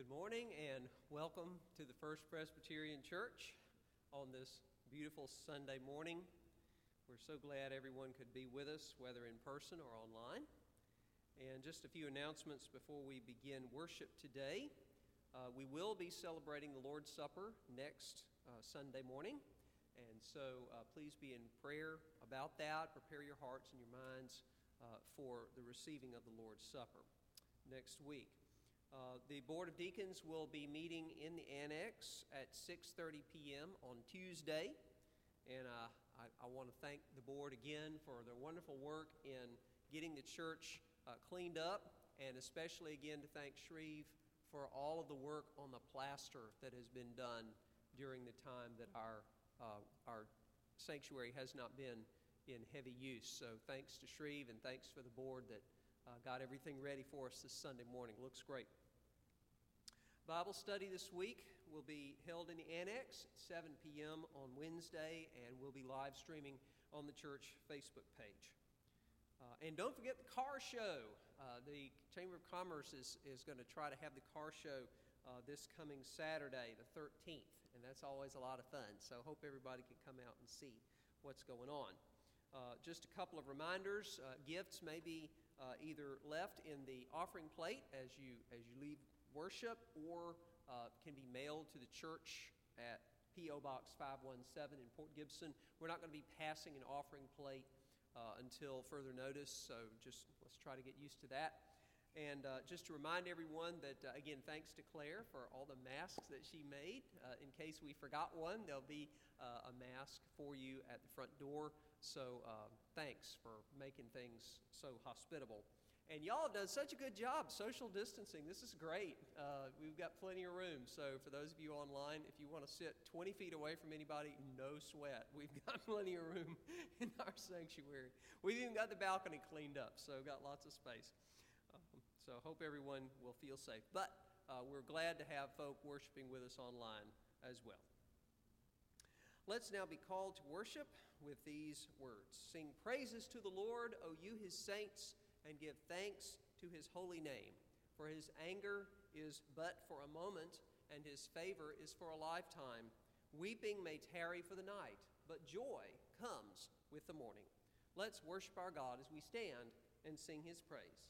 Good morning and welcome to the First Presbyterian Church on this beautiful Sunday morning. We're so glad everyone could be with us, whether in person or online. And just a few announcements before we begin worship today. We will be celebrating the Lord's Supper next Sunday morning. And so please be in prayer about that. Prepare your hearts and your minds for the receiving of the Lord's Supper next week. The Board of Deacons will be meeting in the annex at 6:30 p.m. on Tuesday. And I want to thank the board again for their wonderful work in getting the church cleaned up, and especially again to thank Shreve for all of the work on the plaster that has been done during the time that our sanctuary has not been in heavy use. So thanks to Shreve and thanks for the board that got everything ready for us this Sunday morning. Looks great. Bible study this week will be held in the annex at 7 p.m. on Wednesday, and we'll be live streaming on the church Facebook page. And don't forget the car show. The Chamber of Commerce is going to try to have the car show this coming Saturday, the 13th, and that's always a lot of fun. So hope everybody can come out and see what's going on. Just a couple of reminders. Gifts may be either left in the offering plate as you leave worship, or can be mailed to the church at P.O. Box 517 in Port Gibson. We're not going to be passing an offering plate until further notice, so just let's try to get used to that. And just to remind everyone that, again, thanks to Claire for all the masks that she made. In case we forgot one, there'll be a mask for you at the front door. So thanks for making things so hospitable. And y'all have done such a good job social distancing. This is great. We've got plenty of room. So for those of you online, if you want to sit 20 feet away from anybody, no sweat. We've got plenty of room in our sanctuary. We've even got the balcony cleaned up, so got lots of space. So hope everyone will feel safe. But we're glad to have folk worshiping with us online as well. Let's now be called to worship with these words. Sing praises to the Lord, O you his saints, and give thanks to his holy name. For his anger is but for a moment, and his favor is for a lifetime. Weeping may tarry for the night, but joy comes with the morning. Let's worship our God as we stand and sing his praise.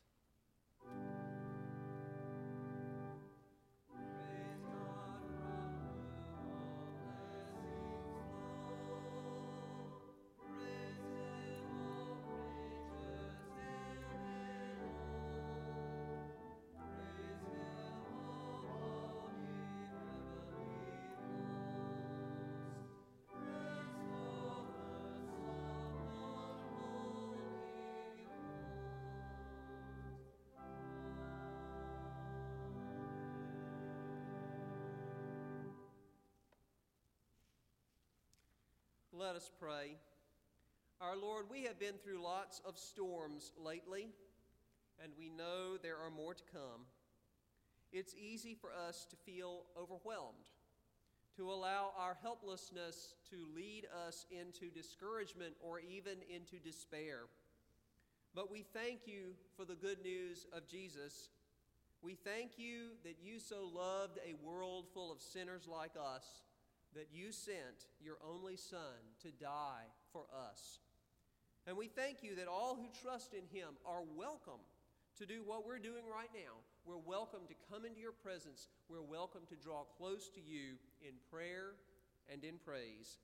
Let us pray. Our Lord, we have been through lots of storms lately, and we know there are more to come. It's easy for us to feel overwhelmed, to allow our helplessness to lead us into discouragement or even into despair. But we thank you for the good news of Jesus. We thank you that you so loved a world full of sinners like us, that you sent your only Son to die for us. And we thank you that all who trust in him are welcome to do what we're doing right now. We're welcome to come into your presence. We're welcome to draw close to you in prayer and in praise.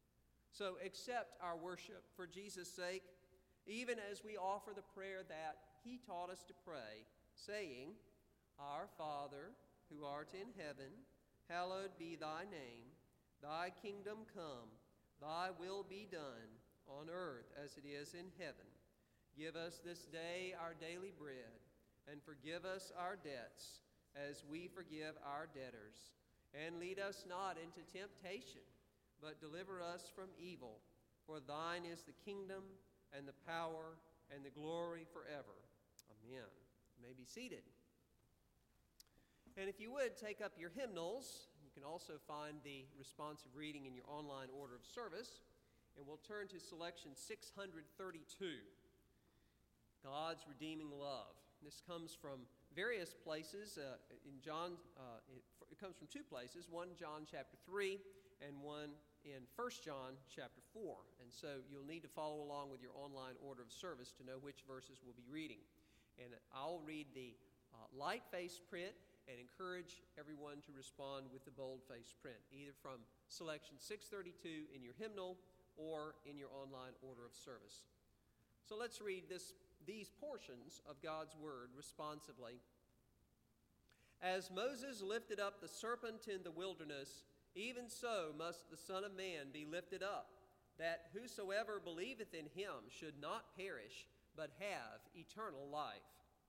So accept our worship for Jesus' sake, even as we offer the prayer that he taught us to pray, saying, Our Father, who art in heaven, hallowed be thy name. Thy kingdom come, thy will be done, on earth as it is in heaven. Give us this day our daily bread, and forgive us our debts, as we forgive our debtors. And lead us not into temptation, but deliver us from evil. For thine is the kingdom, and the power, and the glory forever. Amen. You may be seated. And if you would, take up your hymnals. You can also find the responsive reading in your online order of service. And we'll turn to selection 632, God's Redeeming Love. This comes from various places. In John, it comes from two places, one John chapter 3 and one in 1 John chapter 4. And so you'll need to follow along with your online order of service to know which verses we'll be reading. And I'll read the light-face print and encourage everyone to respond with the bold-face print, either from selection 632 in your hymnal or in your online order of service. So let's read these portions of God's Word responsively. As Moses lifted up the serpent in the wilderness, even so must the Son of Man be lifted up, that whosoever believeth in him should not perish, but have eternal life.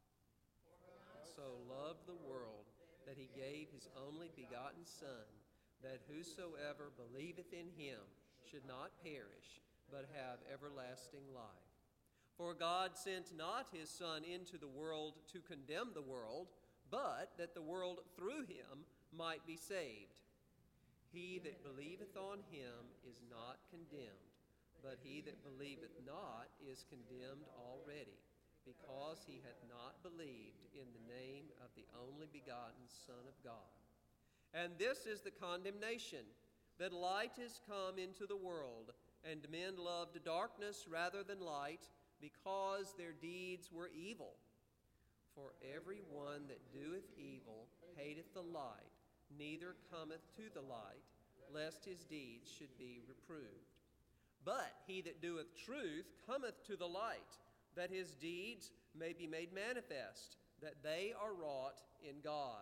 So loved the world, that he gave his only begotten Son, that whosoever believeth in him should not perish, but have everlasting life. For God sent not his Son into the world to condemn the world, but that the world through him might be saved. He that believeth on him is not condemned, but he that believeth not is condemned already, because he hath not believed in the name of the only begotten Son of God. And this is the condemnation, that light is come into the world, and men loved darkness rather than light, because their deeds were evil. For every one that doeth evil hateth the light, neither cometh to the light, lest his deeds should be reproved. But he that doeth truth cometh to the light, that his deeds may be made manifest, that they are wrought in God.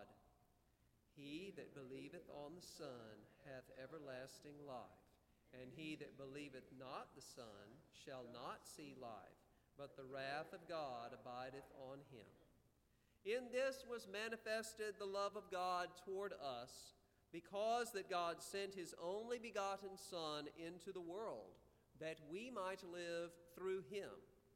He that believeth on the Son hath everlasting life, and he that believeth not the Son shall not see life, but the wrath of God abideth on him. In this was manifested the love of God toward us, because that God sent his only begotten Son into the world, that we might live through him.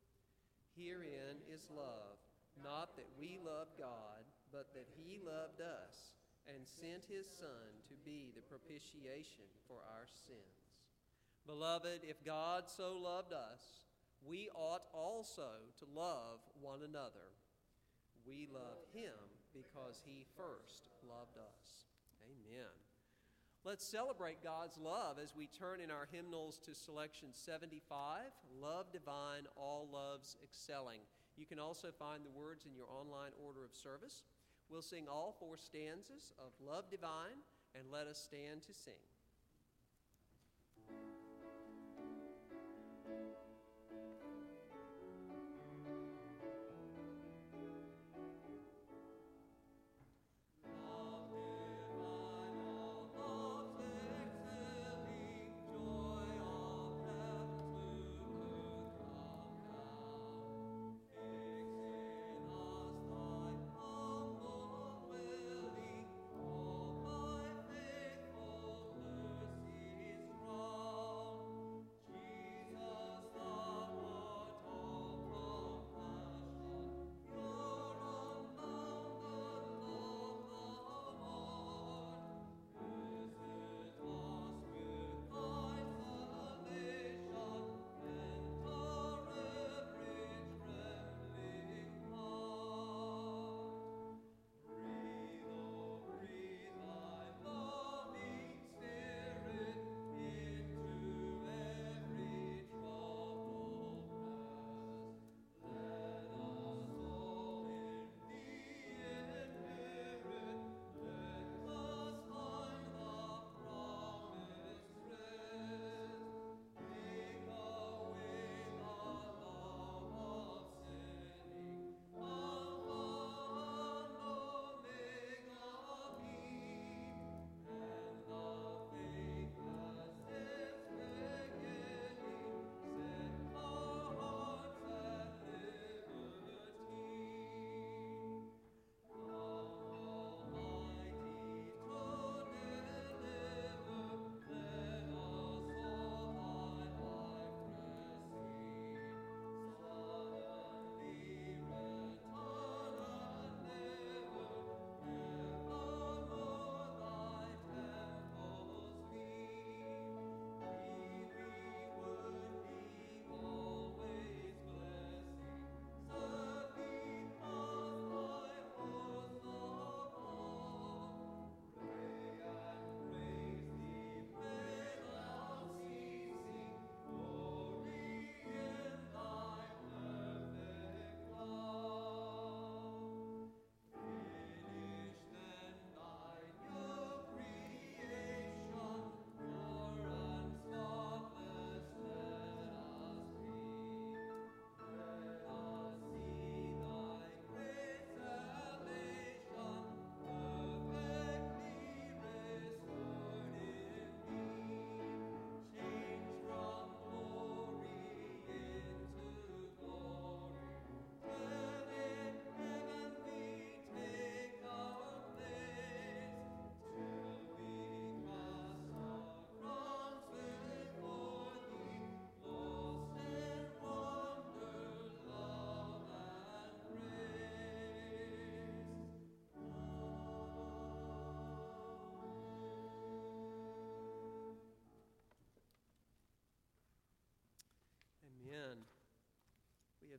Herein is love, not that we loved God, but that he loved us, and sent his Son to be the propitiation for our sins. Beloved, if God so loved us, we ought also to love one another. We love him because he first loved us. Amen. Let's celebrate God's love as we turn in our hymnals to selection 75, Love Divine, All Loves Excelling. You can also find the words in your online order of service. We'll sing all four stanzas of Love Divine, and let us stand to sing. Jesus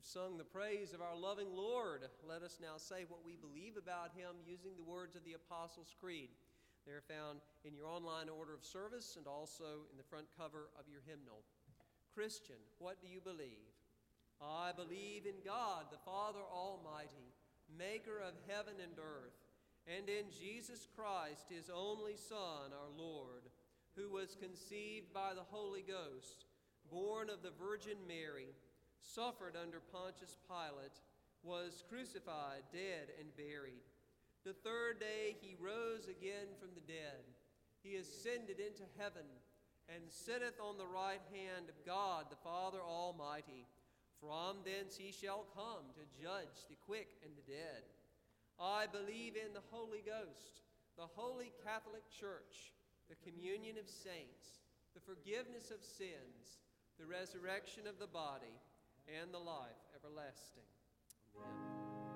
We have sung the praise of our loving Lord. Let us now say what we believe about him using the words of the Apostles' Creed. They are found in your online order of service and also in the front cover of your hymnal. Christian, what do you believe? I believe in God, the Father Almighty, maker of heaven and earth, and in Jesus Christ, his only Son, our Lord, who was conceived by the Holy Ghost, born of the Virgin Mary, suffered under Pontius Pilate, was crucified, dead, and buried. The third day he rose again from the dead. He ascended into heaven and sitteth on the right hand of God, the Father Almighty. From thence he shall come to judge the quick and the dead. I believe in the Holy Ghost, the Holy Catholic Church, the communion of saints, the forgiveness of sins, the resurrection of the body, and the life everlasting. Amen.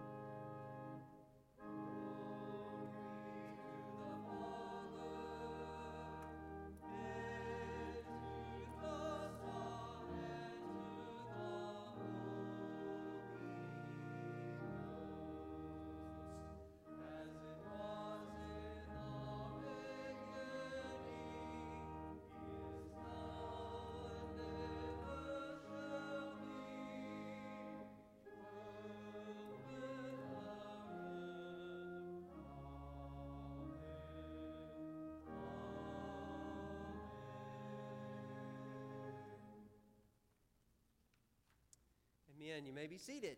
Amen. You may be seated.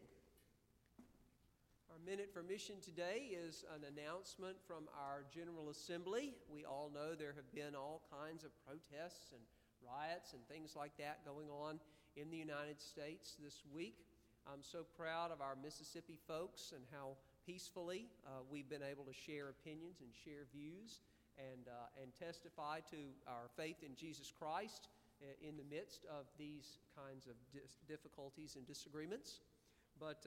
Our minute for mission today is an announcement from our General Assembly. We all know there have been all kinds of protests and riots and things like that going on in the United States this week. I'm so proud of our Mississippi folks and how peacefully we've been able to share opinions and share views and testify to our faith in Jesus Christ in the midst of these kinds of difficulties and disagreements. But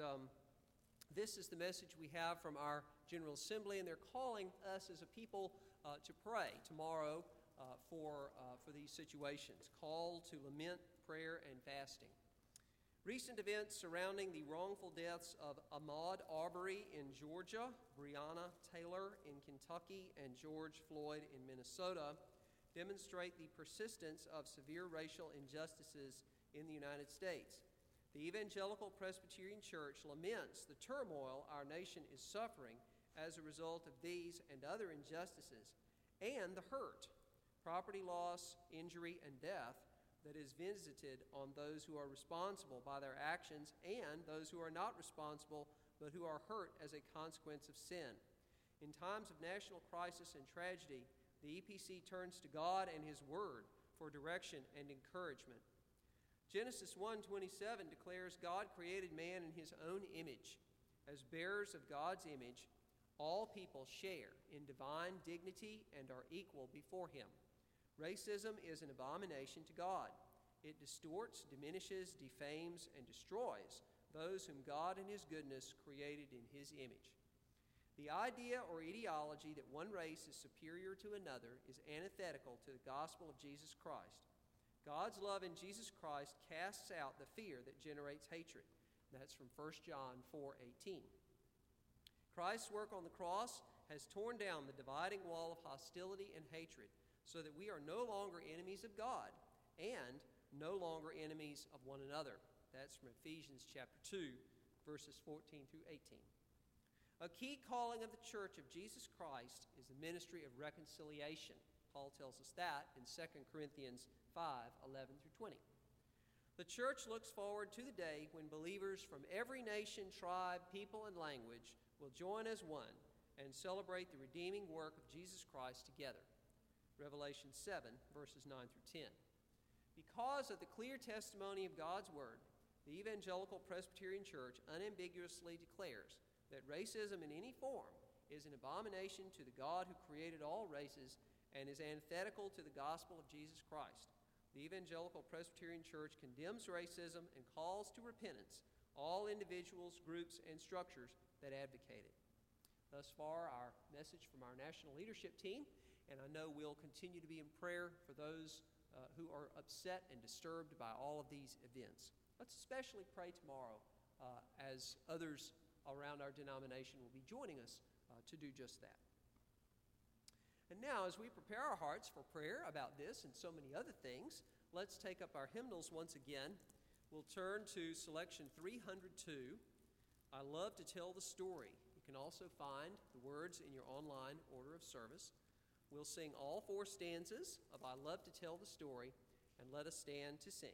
this is the message we have from our General Assembly, and they're calling us as a people to pray tomorrow for these situations. Call to lament, prayer, and fasting. Recent events surrounding the wrongful deaths of Ahmaud Arbery in Georgia, Breonna Taylor in Kentucky, and George Floyd in Minnesota demonstrate the persistence of severe racial injustices in the United States. The Evangelical Presbyterian Church laments the turmoil our nation is suffering as a result of these and other injustices, and the hurt, property loss, injury, and death that is visited on those who are responsible by their actions and those who are not responsible but who are hurt as a consequence of sin. In times of national crisis and tragedy, the EPC turns to God and his word for direction and encouragement. Genesis 1:27 declares God created man in his own image. As bearers of God's image, all people share in divine dignity and are equal before him. Racism is an abomination to God. It distorts, diminishes, defames, and destroys those whom God in his goodness created in his image. The idea or ideology that one race is superior to another is antithetical to the gospel of Jesus Christ. God's love in Jesus Christ casts out the fear that generates hatred. That's from 1 John 4:18. Christ's work on the cross has torn down the dividing wall of hostility and hatred so that we are no longer enemies of God and no longer enemies of one another. That's from Ephesians chapter 2, verses 14 through 18. A key calling of the Church of Jesus Christ is the ministry of reconciliation. Paul tells us that in 2 Corinthians 5:11 through 20. The Church looks forward to the day when believers from every nation, tribe, people, and language will join as one and celebrate the redeeming work of Jesus Christ together. Revelation 7, verses 9 through 10. Because of the clear testimony of God's Word, the Evangelical Presbyterian Church unambiguously declares that racism in any form is an abomination to the God who created all races and is antithetical to the gospel of Jesus Christ. The Evangelical Presbyterian Church condemns racism and calls to repentance all individuals, groups, and structures that advocate it. Thus far, our message from our national leadership team, and I know we'll continue to be in prayer for those who are upset and disturbed by all of these events. Let's especially pray tomorrow as others around our denomination will be joining us to do just that. And now, as we prepare our hearts for prayer about this and so many other things, let's take up our hymnals once again. We'll turn to selection 302, I Love to Tell the Story. You can also find the words in your online order of service. We'll sing all 4 stanzas of I Love to Tell the Story, and let us stand to sing.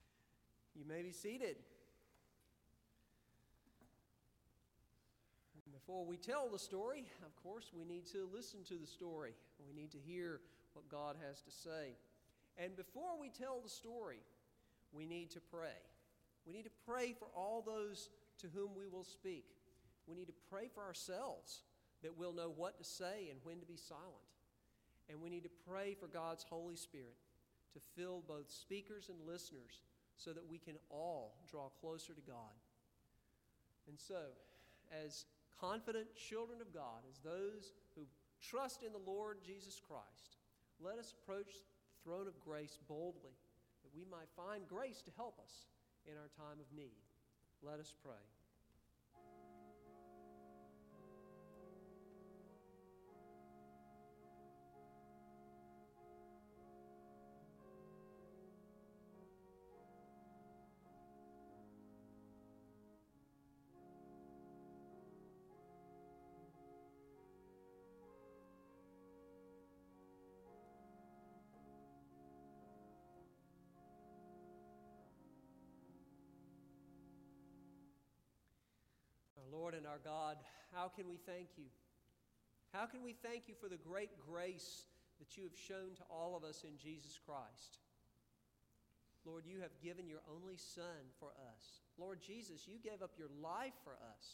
You may be seated. And the Before we tell the story, of course, we need to listen to the story. We need to hear what God has to say. And before we tell the story, we need to pray. We need to pray for all those to whom we will speak. We need to pray for ourselves that we'll know what to say and when to be silent. And we need to pray for God's Holy Spirit to fill both speakers and listeners so that we can all draw closer to God. And so, as confident children of God, as those who trust in the Lord Jesus Christ, let us approach the throne of grace boldly, that we might find grace to help us in our time of need. Let us pray. Our Lord and our God, how can we thank you? How can we thank you for the great grace that you have shown to all of us in Jesus Christ? Lord, you have given your only Son for us. Lord Jesus, you gave up your life for us.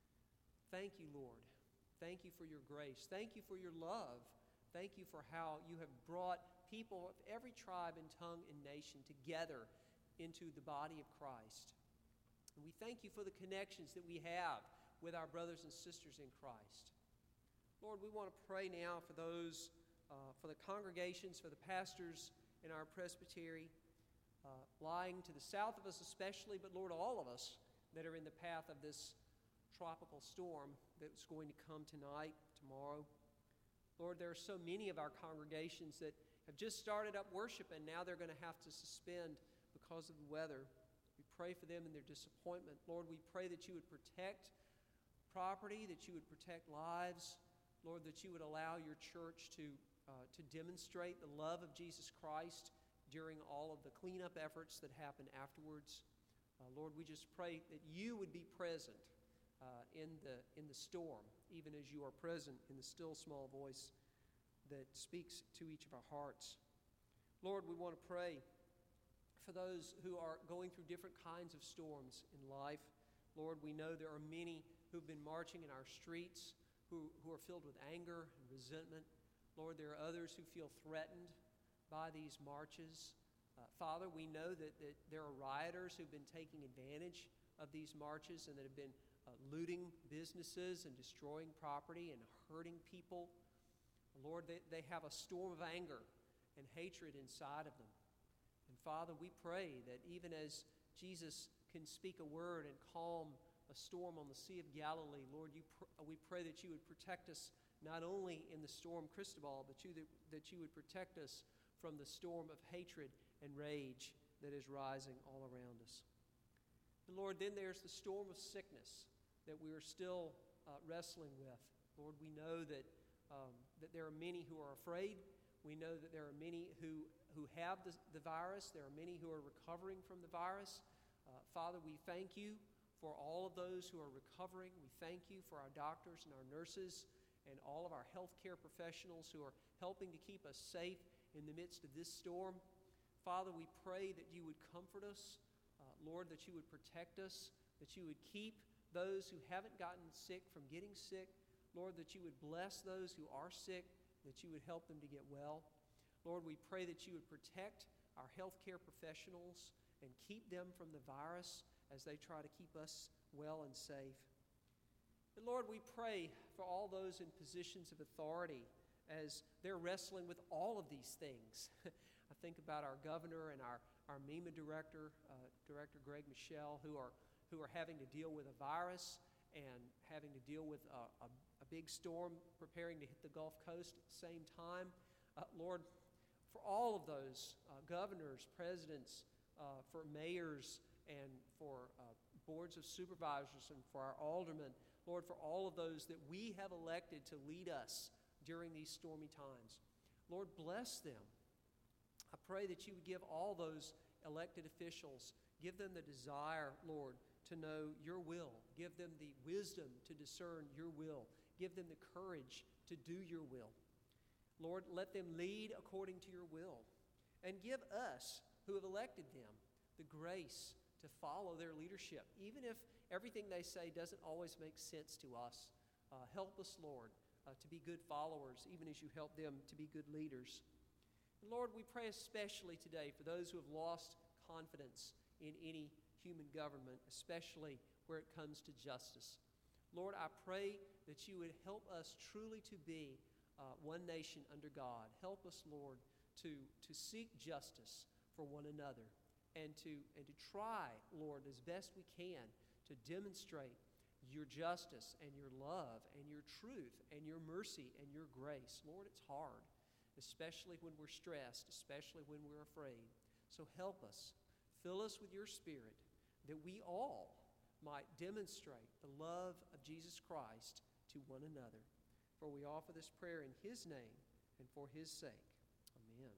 Thank you, Lord. Thank you for your grace. Thank you for your love. Thank you for how you have brought people of every tribe and tongue and nation together into the body of Christ. And we thank you for the connections that we have with our brothers and sisters in Christ. Lord, we want to pray now for those, for the congregations, for the pastors in our presbytery, lying to the south of us especially, but Lord, all of us that are in the path of this tropical storm that's going to come tonight, tomorrow. Lord, there are so many of our congregations that have just started up worship and now they're going to have to suspend because of the weather. We pray for them in their disappointment. Lord, we pray that you would protect property, that you would protect lives. Lord, that you would allow your church to demonstrate the love of Jesus Christ during all of the cleanup efforts that happen afterwards. Lord, we just pray that you would be present in the storm, even as you are present in the still small voice that speaks to each of our hearts. Lord, we want to pray for those who are going through different kinds of storms in life. Lord, we know there are many who've been marching in our streets who are filled with anger and resentment. Lord, there are others who feel threatened by these marches. Father, we know that there are rioters who've been taking advantage of these marches and that have been looting businesses and destroying property and hurting people. Lord, they have a storm of anger and hatred inside of them. And Father, we pray that even as Jesus can speak a word and calm a storm on the Sea of Galilee, Lord, we pray that you would protect us not only in the storm Cristobal, but that you would protect us from the storm of hatred and rage that is rising all around us. And Lord, then there's the storm of sickness that we are still wrestling with. Lord, we know that there are many who are afraid. We know that there are many who have the virus. There are many who are recovering from the virus. Father, we thank you for all of those who are recovering. We thank you for our doctors and our nurses and all of our healthcare professionals who are helping to keep us safe in the midst of this storm. Father, we pray that you would comfort us. Lord, that you would protect us, that you would keep those who haven't gotten sick from getting sick. Lord, that you would bless those who are sick, that you would help them to get well. Lord, we pray that you would protect our healthcare professionals and keep them from the virus as they try to keep us well and safe. And Lord, we pray for all those in positions of authority as they're wrestling with all of these things. I think about our governor and our MEMA director, Director Greg Michelle, who are having to deal with a virus and having to deal with a big storm preparing to hit the Gulf Coast at the same time. Lord, for all of those governors, presidents, for mayors, and for boards of supervisors, and for our aldermen, Lord, for all of those that we have elected to lead us during these stormy times. Lord, bless them. I pray that you would give all those elected officials, give them the desire, Lord, to know your will. Give them the wisdom to discern your will. Give them the courage to do your will. Lord, let them lead according to your will. And give us, who have elected them, the grace to follow their leadership, even if everything they say doesn't always make sense to us. Help us, Lord, to be good followers, even as you help them to be good leaders. And Lord, we pray especially today for those who have lost confidence in any human government, especially where it comes to justice. Lord, I pray that you would help us truly to be one nation under God. Help us, Lord, to seek justice for one another and to try, Lord, as best we can to demonstrate your justice and your love and your truth and your mercy and your grace. Lord, it's hard, especially when we're stressed, especially when we're afraid. So help us. Fill us with your Spirit that we all might demonstrate the love of Jesus Christ to one another. For we offer this prayer in His name and for His sake. Amen.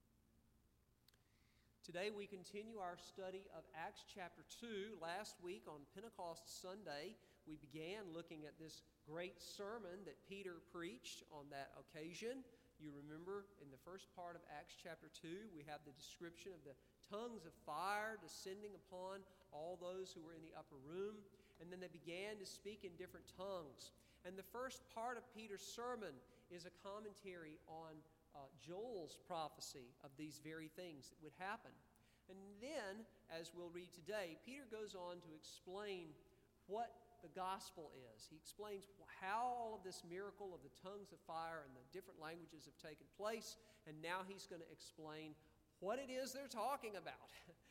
Today we continue our study of Acts chapter 2. Last week on Pentecost Sunday, we began looking at this great sermon that Peter preached on that occasion. You remember in the first part of Acts chapter 2, we have the description of the tongues of fire descending upon all those who were in the upper room. And then they began to speak in different tongues. And the first part of Peter's sermon is a commentary on Joel's prophecy of these very things that would happen. And then, as we'll read today, Peter goes on to explain what the gospel is. He explains how all of this miracle of the tongues of fire and the different languages have taken place, and now he's going to explain what it is they're talking about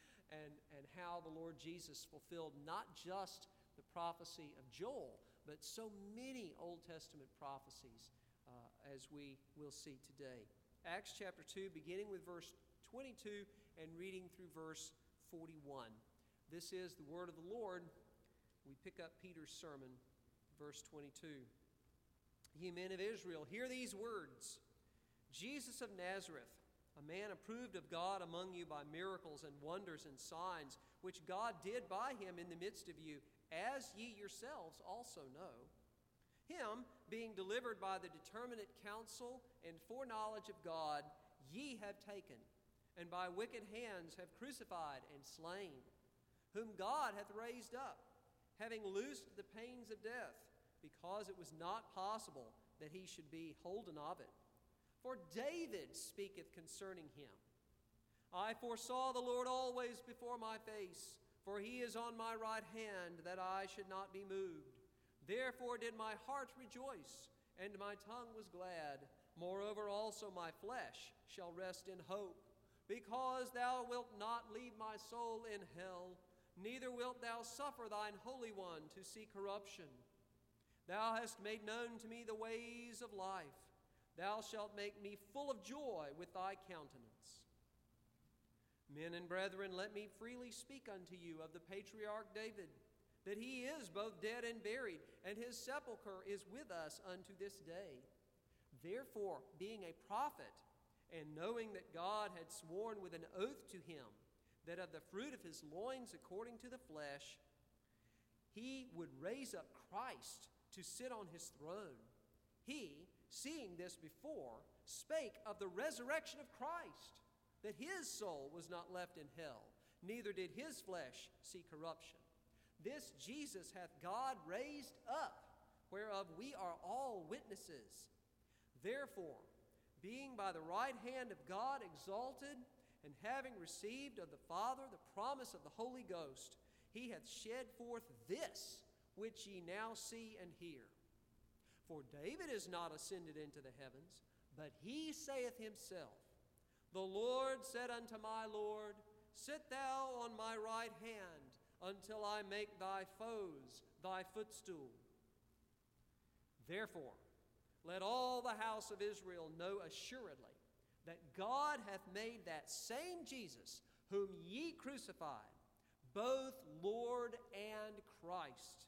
and how the Lord Jesus fulfilled not just the prophecy of Joel, but so many Old Testament prophecies as we will see today. Acts chapter 2, beginning with verse 22 and reading through verse 41. This is the word of the Lord. We pick up Peter's sermon, verse 22. Ye men of Israel, hear these words. Jesus of Nazareth, a man approved of God among you by miracles and wonders and signs, which God did by him in the midst of you, as ye yourselves also know. Him, being delivered by the determinate counsel and foreknowledge of God, ye have taken, and by wicked hands have crucified and slain, whom God hath raised up, having loosed the pains of death, because it was not possible that he should be holden of it. For David speaketh concerning him, I foresaw the Lord always before my face, for he is on my right hand, that I should not be moved. Therefore did my heart rejoice, and my tongue was glad. Moreover also my flesh shall rest in hope, because thou wilt not leave my soul in hell, neither wilt thou suffer thine Holy One to see corruption. Thou hast made known to me the ways of life. Thou shalt make me full of joy with thy countenance. Men and brethren, let me freely speak unto you of the patriarch David, that he is both dead and buried, and his sepulchre is with us unto this day. Therefore, being a prophet, and knowing that God had sworn with an oath to him, that of the fruit of his loins according to the flesh, he would raise up Christ to sit on his throne. He, seeing this before, spake of the resurrection of Christ, that his soul was not left in hell, neither did his flesh see corruption. This Jesus hath God raised up, whereof we are all witnesses. Therefore, being by the right hand of God exalted, and having received of the Father the promise of the Holy Ghost, he hath shed forth this, which ye now see and hear. For David is not ascended into the heavens, but he saith himself, The Lord said unto my Lord, Sit thou on my right hand, until I make thy foes thy footstool. Therefore, let all the house of Israel know assuredly that God hath made that same Jesus, whom ye crucified, both Lord and Christ.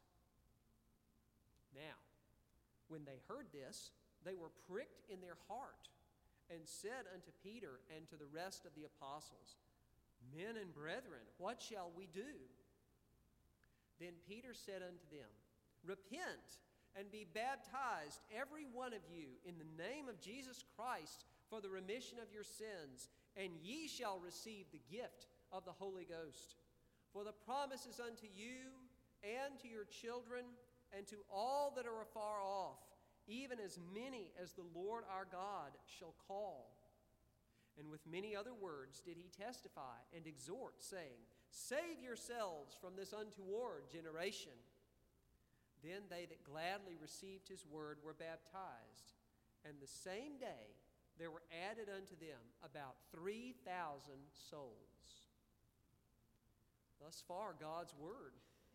Now, when they heard this, they were pricked in their heart, and said unto Peter and to the rest of the apostles, Men and brethren, what shall we do? Then Peter said unto them, Repent and be baptized, every one of you, in the name of Jesus Christ, for the remission of your sins, and ye shall receive the gift of the Holy Ghost. For the promise is unto you and to your children and to all that are afar off, even as many as the Lord our God shall call. And with many other words did he testify and exhort, saying, Save yourselves from this untoward generation. Then they that gladly received his word were baptized, and the same day there were added unto them about 3,000 souls. Thus far, God's word.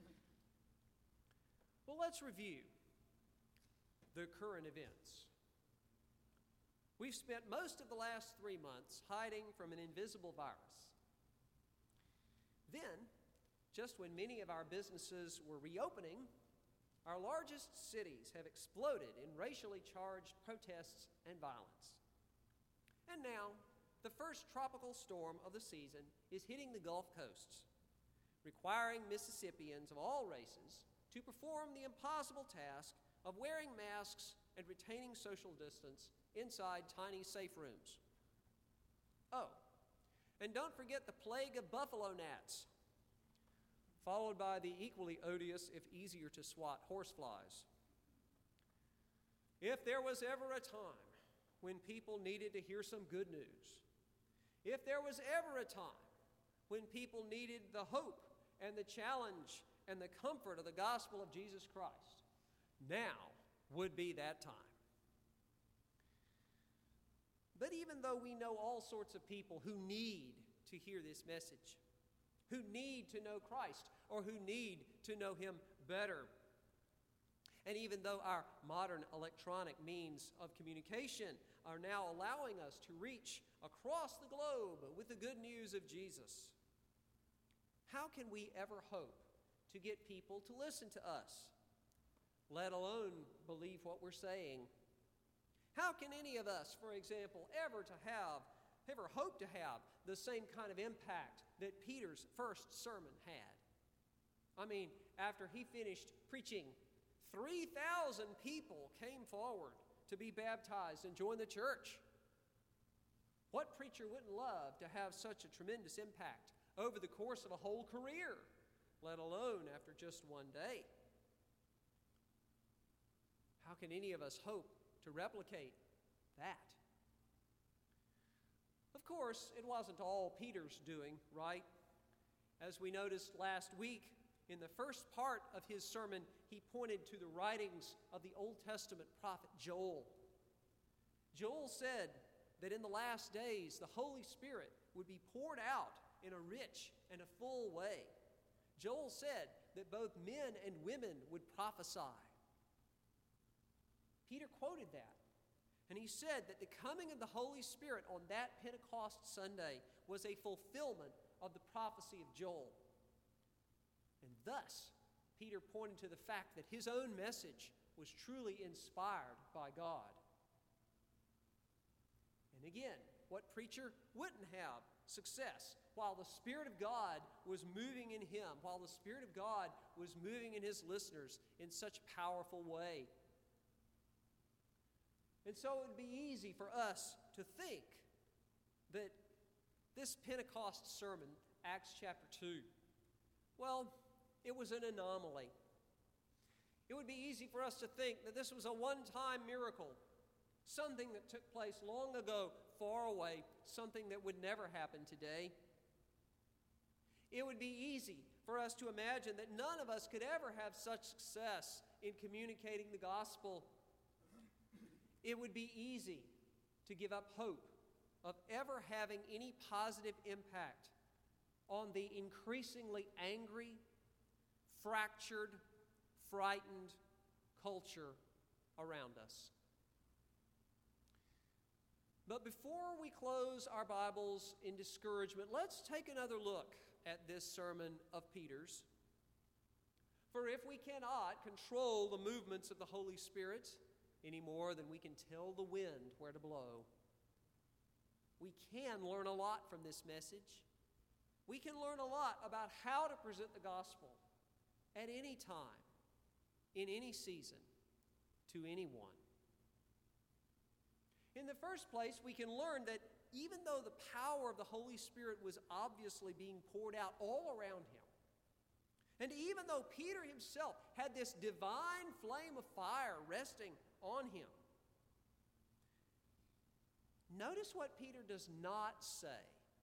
Well, let's review the current events. We've spent most of the last 3 months hiding from an invisible virus. Then, just when many of our businesses were reopening, our largest cities have exploded in racially charged protests and violence. And now, the first tropical storm of the season is hitting the Gulf coasts, requiring Mississippians of all races to perform the impossible task of wearing masks and retaining social distance inside tiny safe rooms. Oh, and don't forget the plague of buffalo gnats, followed by the equally odious, if easier to swat, horseflies. If there was ever a time when people needed to hear some good news, if there was ever a time when people needed the hope and the challenge and the comfort of the gospel of Jesus Christ, now would be that time. But even though we know all sorts of people who need to hear this message, who need to know Christ, or who need to know him better, and even though our modern electronic means of communication are now allowing us to reach across the globe with the good news of Jesus, how can we ever hope to get people to listen to us, let alone believe what we're saying? How can any of us, for example, ever hope to have the same kind of impact that Peter's first sermon had? I mean, after he finished preaching, 3,000 people came forward to be baptized and join the church. What preacher wouldn't love to have such a tremendous impact over the course of a whole career, let alone after just one day? How can any of us hope to replicate that? Of course, it wasn't all Peter's doing, right? As we noticed last week, in the first part of his sermon, he pointed to the writings of the Old Testament prophet Joel. Joel said that in the last days, the Holy Spirit would be poured out in a rich and a full way. Joel said that both men and women would prophesy. Peter quoted that, and he said that the coming of the Holy Spirit on that Pentecost Sunday was a fulfillment of the prophecy of Joel. And thus, Peter pointed to the fact that his own message was truly inspired by God. And again, what preacher wouldn't have success while the Spirit of God was moving in him, while the Spirit of God was moving in his listeners in such a powerful way? And so it would be easy for us to think that this Pentecost sermon, Acts chapter 2, well, it was an anomaly. It would be easy for us to think that this was a one-time miracle, something that took place long ago, far away, something that would never happen today. It would be easy for us to imagine that none of us could ever have such success in communicating the gospel. It would be easy to give up hope of ever having any positive impact on the increasingly angry, fractured, frightened culture around us. But before we close our Bibles in discouragement, let's take another look at this sermon of Peter's. For if we cannot control the movements of the Holy Spirit any more than we can tell the wind where to blow, we can learn a lot from this message. We can learn a lot about how to present the gospel. at any time, in any season, to anyone. In the first place, we can learn that even though the power of the Holy Spirit was obviously being poured out all around him, and even though Peter himself had this divine flame of fire resting on him, notice what Peter does not say.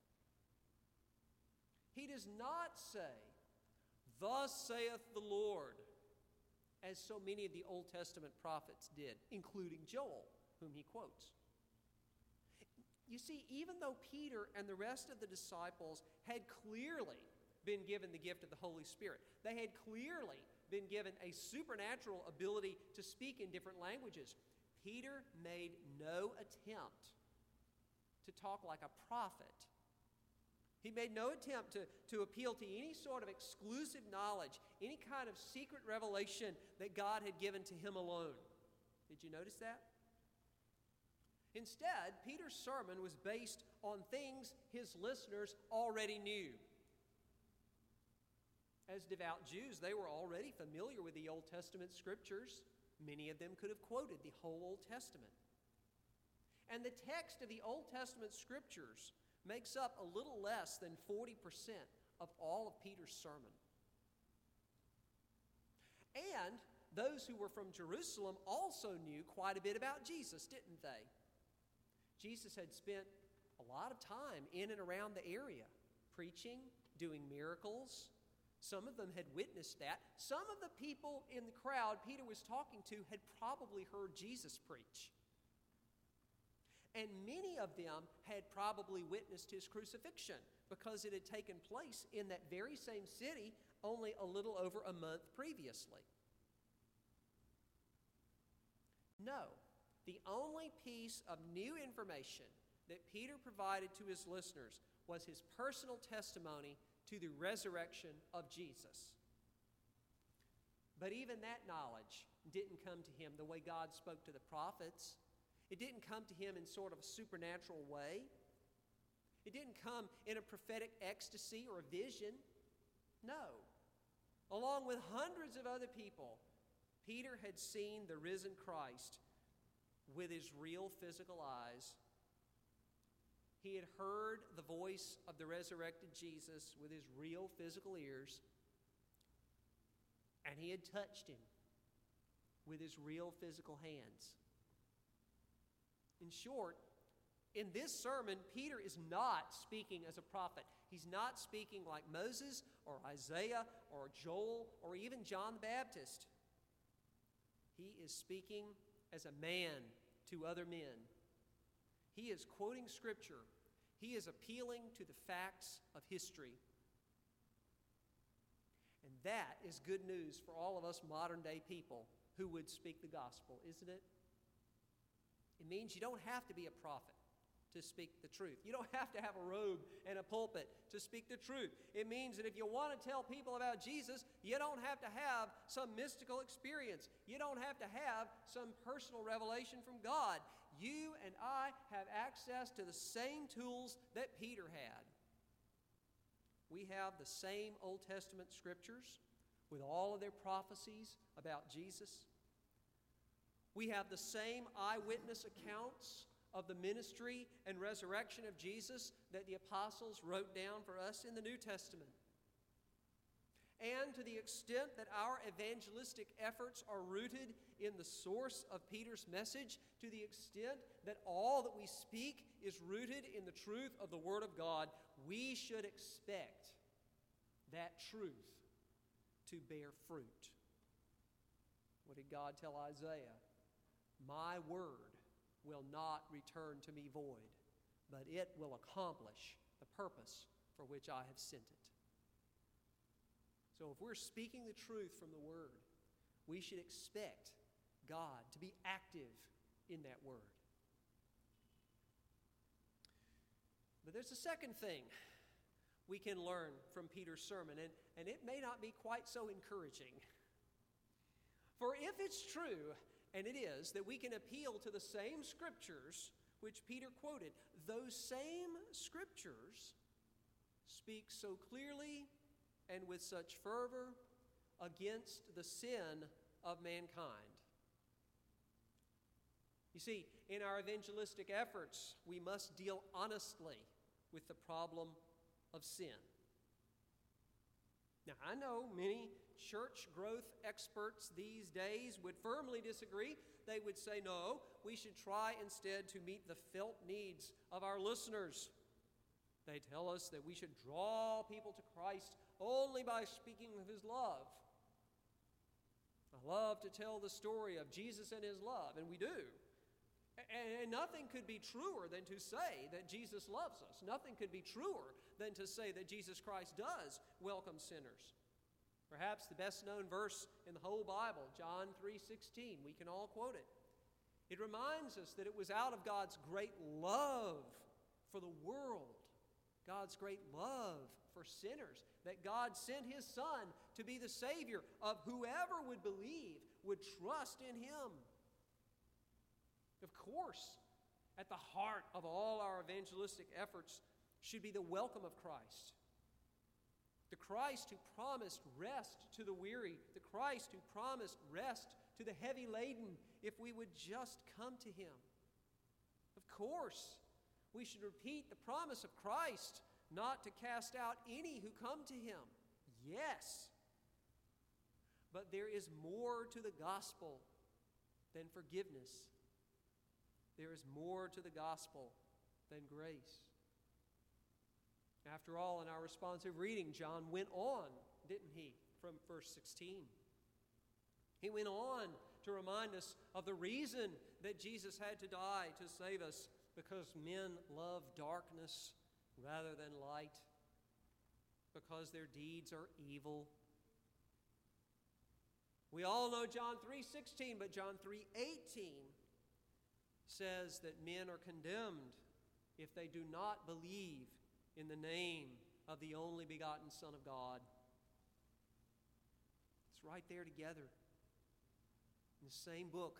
He does not say, "Thus saith the Lord," as so many of the Old Testament prophets did, including Joel, whom he quotes. You see, even though Peter and the rest of the disciples had clearly been given the gift of the Holy Spirit, they had clearly been given a supernatural ability to speak in different languages, Peter made no attempt to talk like a prophet. He made no attempt to appeal to any sort of exclusive knowledge, any kind of secret revelation that God had given to him alone. Did you notice that? Instead, Peter's sermon was based on things his listeners already knew. As devout Jews, they were already familiar with the Old Testament scriptures. Many of them could have quoted the whole Old Testament. And the text of the Old Testament scriptures makes up a little less than 40% of all of Peter's sermon. And those who were from Jerusalem also knew quite a bit about Jesus, didn't they? Jesus had spent a lot of time in and around the area, preaching, doing miracles. Some of them had witnessed that. Some of the people in the crowd Peter was talking to had probably heard Jesus preach. And many of them had probably witnessed his crucifixion because it had taken place in that very same city only a little over a month previously. No, the only piece of new information that Peter provided to his listeners was his personal testimony to the resurrection of Jesus. But even that knowledge didn't come to him the way God spoke to the prophets. It didn't come to him in sort of a supernatural way. It didn't come in a prophetic ecstasy or a vision. No. Along with hundreds of other people, Peter had seen the risen Christ with his real physical eyes. He had heard the voice of the resurrected Jesus with his real physical ears. And he had touched him with his real physical hands. In short, in this sermon, Peter is not speaking as a prophet. He's not speaking like Moses or Isaiah or Joel or even John the Baptist. He is speaking as a man to other men. He is quoting Scripture. He is appealing to the facts of history. And that is good news for all of us modern-day people who would speak the gospel, isn't it? It means you don't have to be a prophet to speak the truth. You don't have to have a robe and a pulpit to speak the truth. It means that if you want to tell people about Jesus, you don't have to have some mystical experience. You don't have to have some personal revelation from God. You and I have access to the same tools that Peter had. We have the same Old Testament scriptures with all of their prophecies about Jesus. We have the same eyewitness accounts of the ministry and resurrection of Jesus that the apostles wrote down for us in the New Testament. And to the extent that our evangelistic efforts are rooted in the source of Peter's message, to the extent that all that we speak is rooted in the truth of the Word of God, we should expect that truth to bear fruit. What did God tell Isaiah? My word will not return to me void, but it will accomplish the purpose for which I have sent it. So if we're speaking the truth from the Word, we should expect God to be active in that Word. But there's a second thing we can learn from Peter's sermon, and it may not be quite so encouraging. For if it's true, and it is, that we can appeal to the same scriptures which Peter quoted, those same scriptures speak so clearly and with such fervor against the sin of mankind. You see, in our evangelistic efforts, we must deal honestly with the problem of sin. Now, I know many church growth experts these days would firmly disagree. They would say, no, we should try instead to meet the felt needs of our listeners. They tell us that we should draw people to Christ only by speaking of His love. I love to tell the story of Jesus and His love, and we do. And nothing could be truer than to say that Jesus loves us. Nothing could be truer than to say that Jesus Christ does welcome sinners. Perhaps the best-known verse in the whole Bible, John 3:16, we can all quote it. It reminds us that it was out of God's great love for the world, God's great love for sinners, that God sent His Son to be the Savior of whoever would believe, would trust in Him. Of course, at the heart of all our evangelistic efforts should be the welcome of Christ. The Christ who promised rest to the weary, the Christ who promised rest to the heavy laden if we would just come to Him. Of course, we should repeat the promise of Christ not to cast out any who come to Him. Yes, but there is more to the gospel than forgiveness. There is more to the gospel than grace. After all, in our responsive reading, John went on, didn't he, from verse 16? He went on to remind us of the reason that Jesus had to die to save us, because men love darkness rather than light, because their deeds are evil. We all know John 3:16, but John 3:18 says that men are condemned if they do not believe in the name of the only begotten Son of God. It's right there together in the same book.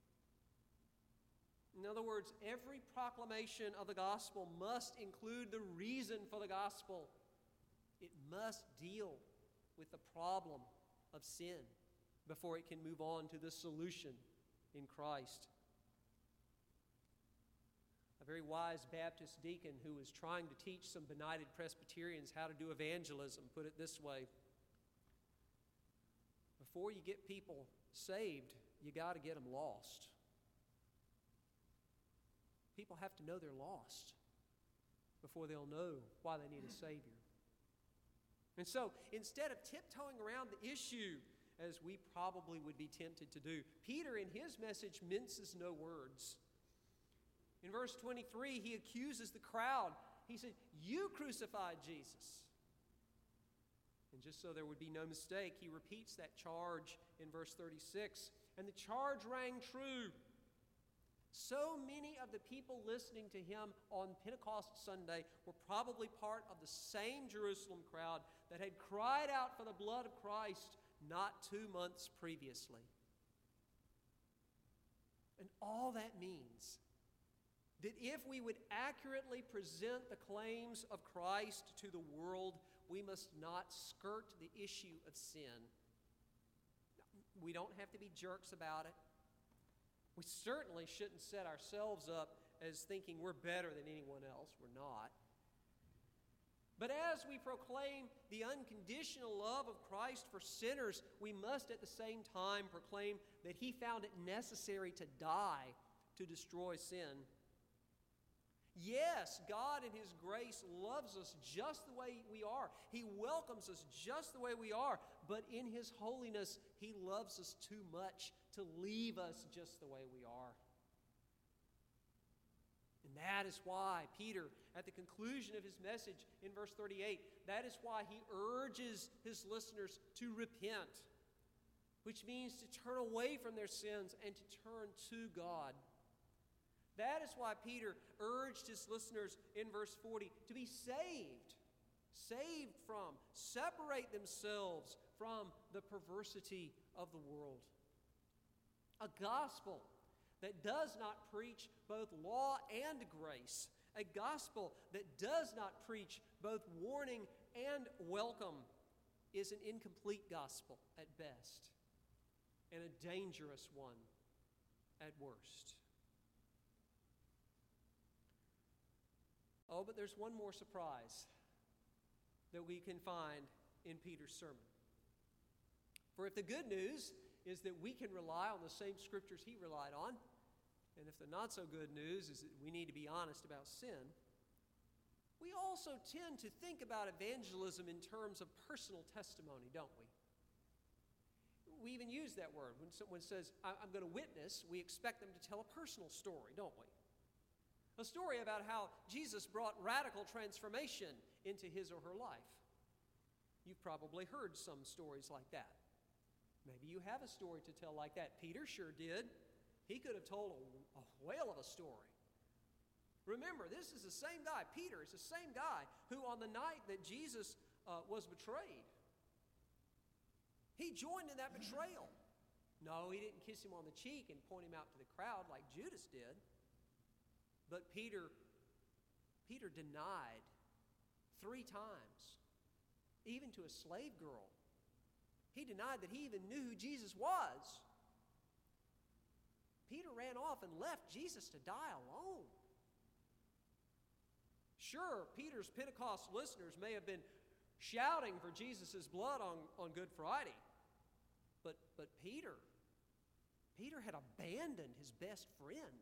In other words, every proclamation of the gospel must include the reason for the gospel. It must deal with the problem of sin before it can move on to the solution in Christ. A very wise Baptist deacon who was trying to teach some benighted Presbyterians how to do evangelism put it this way: before you get people saved, you got to get them lost. People have to know they're lost before they'll know why they need a Savior. And so, instead of tiptoeing around the issue, as we probably would be tempted to do, Peter in his message minces no words. In verse 23, he accuses the crowd. He said, "You crucified Jesus." And just so there would be no mistake, he repeats that charge in verse 36. And the charge rang true. So many of the people listening to him on Pentecost Sunday were probably part of the same Jerusalem crowd that had cried out for the blood of Christ not 2 months previously. And all that means that if we would accurately present the claims of Christ to the world, we must not skirt the issue of sin. We don't have to be jerks about it. We certainly shouldn't set ourselves up as thinking we're better than anyone else. We're not. But as we proclaim the unconditional love of Christ for sinners, we must at the same time proclaim that He found it necessary to die to destroy sin. Yes, God in His grace loves us just the way we are. He welcomes us just the way we are. But in His holiness, He loves us too much to leave us just the way we are. And that is why Peter, at the conclusion of his message in verse 38, that is why he urges his listeners to repent, which means to turn away from their sins and to turn to God. That is why Peter urged his listeners in verse 40 to be saved from, separate themselves from the perversity of the world. A gospel that does not preach both law and grace. A gospel that does not preach both warning and welcome. is an incomplete gospel at best and a dangerous one at worst. Oh, but there's one more surprise that we can find in Peter's sermon. For if the good news is that we can rely on the same scriptures he relied on, and if the not so good news is that we need to be honest about sin, we also tend to think about evangelism in terms of personal testimony, don't we? We even use that word. When someone says, I'm going to witness, we expect them to tell a personal story, don't we? A story about how Jesus brought radical transformation into his or her life. You've probably heard some stories like that. Maybe you have a story to tell like that. Peter sure did. He could have told a whale of a story. Remember, this is the same guy. Peter is the same guy who on the night that Jesus was betrayed, he joined in that betrayal. No, he didn't kiss him on the cheek and point him out to the crowd like Judas did. But Peter denied 3 times, even to a slave girl. He denied that he even knew who Jesus was. Peter ran off and left Jesus to die alone. Sure, Peter's Pentecost listeners may have been shouting for Jesus' blood on Good Friday, but Peter had abandoned his best friend.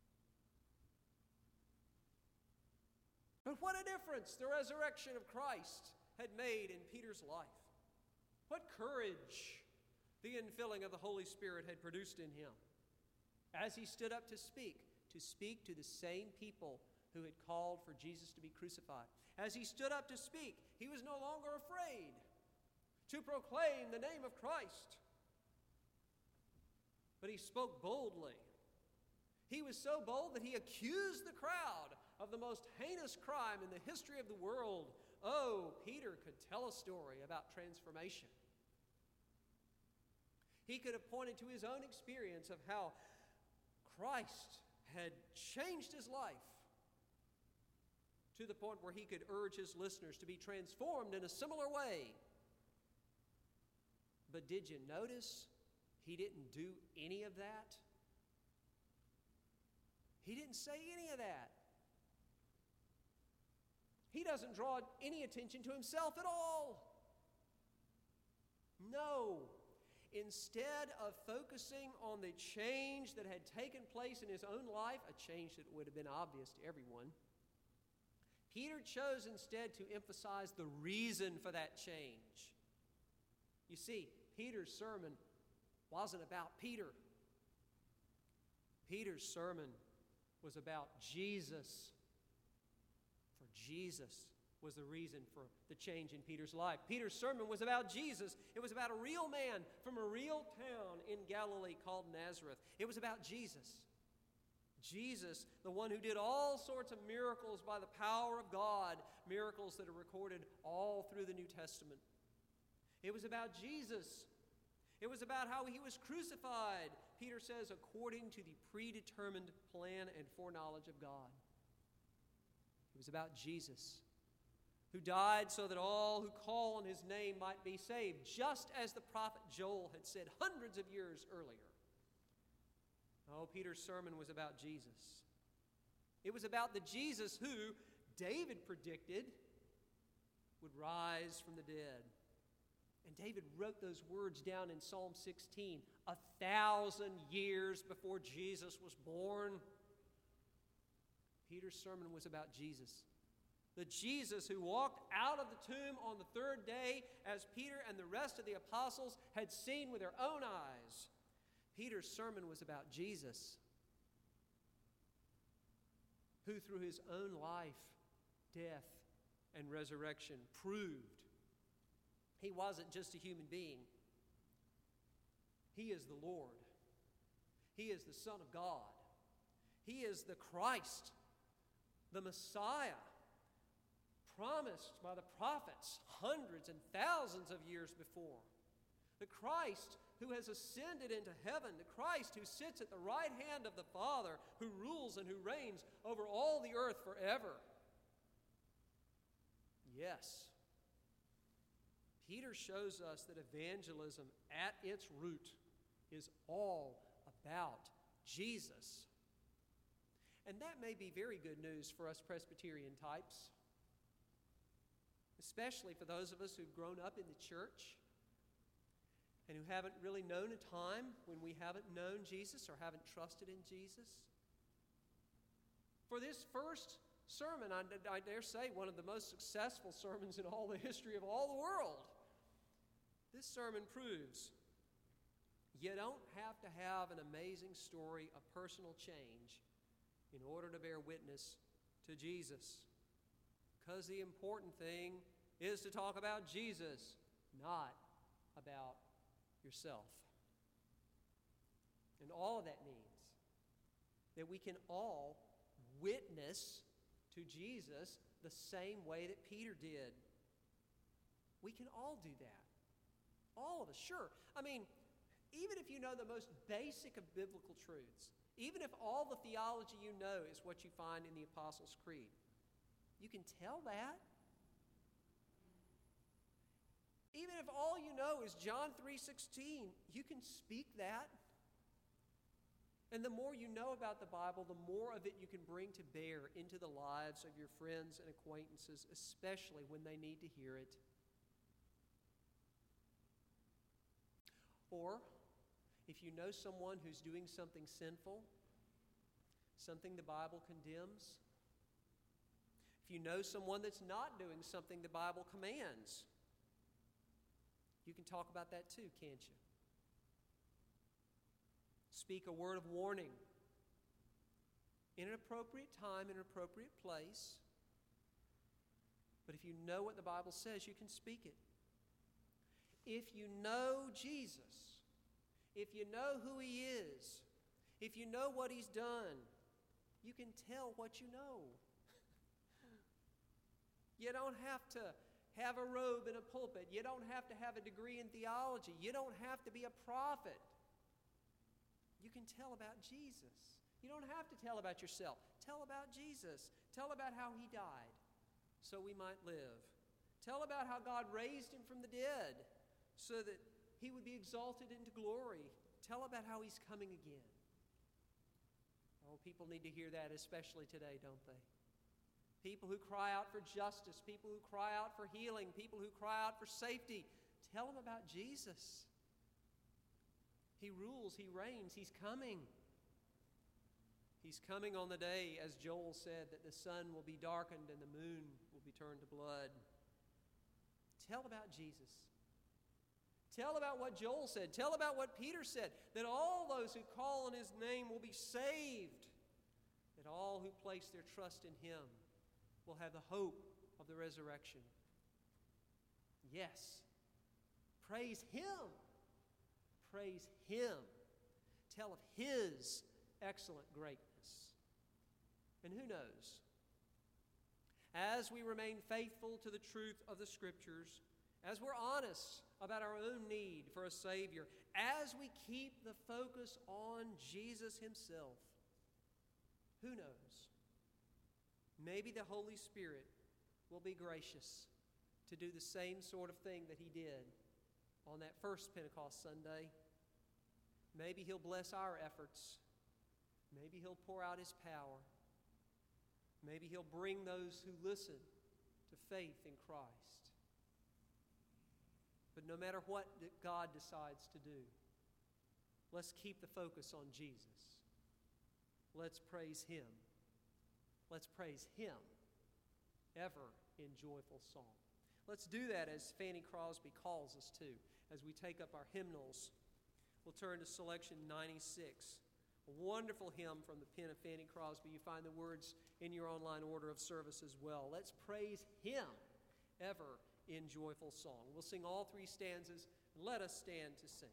But what a difference the resurrection of Christ had made in Peter's life. What courage the infilling of the Holy Spirit had produced in him as he stood up to speak to the same people who had called for Jesus to be crucified. As he stood up to speak, he was no longer afraid to proclaim the name of Christ. But he spoke boldly. He was so bold that he accused the crowd of the most heinous crime in the history of the world. Oh, Peter could tell a story about transformation. He could have pointed to his own experience of how Christ had changed his life to the point where he could urge his listeners to be transformed in a similar way. But did you notice he didn't do any of that? He didn't say any of that. He doesn't draw any attention to himself at all. No. Instead of focusing on the change that had taken place in his own life, a change that would have been obvious to everyone, Peter chose instead to emphasize the reason for that change. You see, Peter's sermon wasn't about Peter. Peter's sermon was about Jesus. For Jesus was the reason for the change in Peter's life. Peter's sermon was about Jesus. It was about a real man from a real town in Galilee called Nazareth. It was about Jesus. Jesus, the one who did all sorts of miracles by the power of God, miracles that are recorded all through the New Testament. It was about Jesus. It was about how he was crucified, Peter says, according to the predetermined plan and foreknowledge of God. It was about Jesus, who died so that all who call on his name might be saved, just as the prophet Joel had said hundreds of years earlier. Oh, Peter's sermon was about Jesus. It was about the Jesus who David predicted would rise from the dead. And David wrote those words down in Psalm 16, 1,000 years before Jesus was born. Peter's sermon was about Jesus. The Jesus who walked out of the tomb on the 3rd day, as Peter and the rest of the apostles had seen with their own eyes. Peter's sermon was about Jesus, who through his own life, death, and resurrection proved he wasn't just a human being. He is the Lord. He is the Son of God. He is the Christ, the Messiah, promised by the prophets hundreds and thousands of years before. The Christ who has ascended into heaven, the Christ who sits at the right hand of the Father, who rules and who reigns over all the earth forever. Yes, Peter shows us that evangelism at its root is all about Jesus. And that may be very good news for us Presbyterian types, especially for those of us who've grown up in the church and who haven't really known a time when we haven't known Jesus or haven't trusted in Jesus. For this first sermon, I dare say one of the most successful sermons in all the history of all the world, this sermon proves you don't have to have an amazing story of personal change in order to bear witness to Jesus. Because the important thing is to talk about Jesus, not about yourself. And all of that means that we can all witness to Jesus the same way that Peter did. We can all do that. All of us, sure. I mean, even if you know the most basic of biblical truths, even if all the theology you know is what you find in the Apostles' Creed, you can tell that. Even if all you know is John 3:16, you can speak that. And the more you know about the Bible, the more of it you can bring to bear into the lives of your friends and acquaintances, especially when they need to hear it. Or, if you know someone who's doing something sinful, something the Bible condemns, if you know someone that's not doing something the Bible commands, you can talk about that too, can't you? Speak a word of warning in an appropriate time, in an appropriate place. But if you know what the Bible says, you can speak it. If you know Jesus, if you know who He is, if you know what He's done, you can tell what you know. You don't have to have a robe and a pulpit. You don't have to have a degree in theology. You don't have to be a prophet. You can tell about Jesus. You don't have to tell about yourself. Tell about Jesus. Tell about how He died so we might live. Tell about how God raised Him from the dead so that He would be exalted into glory. Tell about how He's coming again. Oh, people need to hear that, especially today, don't they? People who cry out for justice, people who cry out for healing, people who cry out for safety. Tell them about Jesus. He rules, He reigns, He's coming. He's coming on the day, as Joel said, that the sun will be darkened and the moon will be turned to blood. Tell about Jesus. Tell about what Joel said. Tell about what Peter said, that all those who call on His name will be saved, that all who place their trust in Him will have the hope of the resurrection. Yes, praise Him. Praise Him. Tell of His excellent greatness. And who knows? As we remain faithful to the truth of the Scriptures, as we're honest about our own need for a Savior, as we keep the focus on Jesus Himself, who knows? Maybe the Holy Spirit will be gracious to do the same sort of thing that He did on that first Pentecost Sunday. Maybe He'll bless our efforts. Maybe He'll pour out His power. Maybe He'll bring those who listen to faith in Christ. But no matter what God decides to do, let's keep the focus on Jesus. Let's praise Him. Let's praise Him ever in joyful song. Let's do that as Fanny Crosby calls us to. As we take up our hymnals, we'll turn to selection 96, a wonderful hymn from the pen of Fanny Crosby. You find the words in your online order of service as well. Let's praise Him ever in joyful song. We'll sing all three stanzas, and let us stand to sing.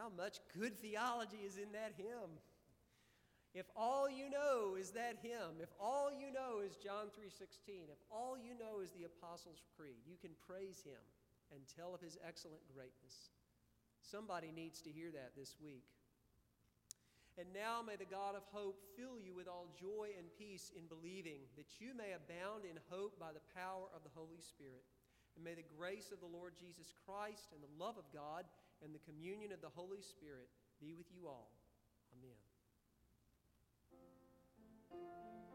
How much good theology is in that hymn? If all you know is that hymn, if all you know is John 3:16, if all you know is the Apostles' Creed, you can praise him and tell of his excellent greatness. Somebody needs to hear that this week. And now may the God of hope fill you with all joy and peace in believing, that you may abound in hope by the power of the Holy Spirit. And may the grace of the Lord Jesus Christ and the love of God and the communion of the Holy Spirit be with you all. Amen.